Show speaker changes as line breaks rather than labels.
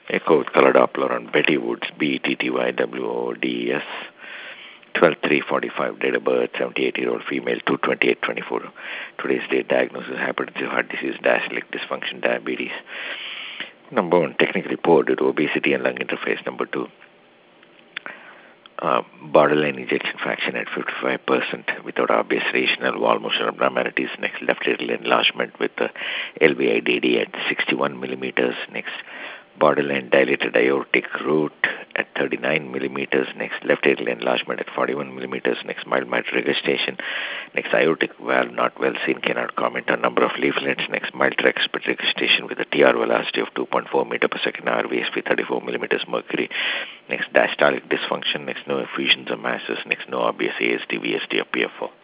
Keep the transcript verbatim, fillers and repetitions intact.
Echo with color Doppler on Betty Woods, B E T T Y W O D E S, twelve three forty-five, date of birth, seventy-eight-year-old female, two twenty-eight twenty-four. Today's date, diagnosis, hypertensive heart disease, diastolic dysfunction, diabetes. Number one, technically poor due to obesity and lung interface. Number two, uh, borderline ejection fraction at fifty-five percent without obvious rational wall motion abnormalities. Next, left atrial enlargement with the L V I D D at sixty-one millimeters. Next, borderline dilated aortic root at thirty-nine millimeters. Next, left atrial enlargement at forty-one millimeters. Next, mild mitral regurgitation. Next, aortic valve not well seen, cannot comment on number of leaflets. Next, mild tricuspid regurgitation with a T R velocity of two point four meter per second, R V S P thirty-four millimeters mercury. Next, diastolic dysfunction. Next, no effusions or masses. Next, no obvious A S D, V S D, or P F O.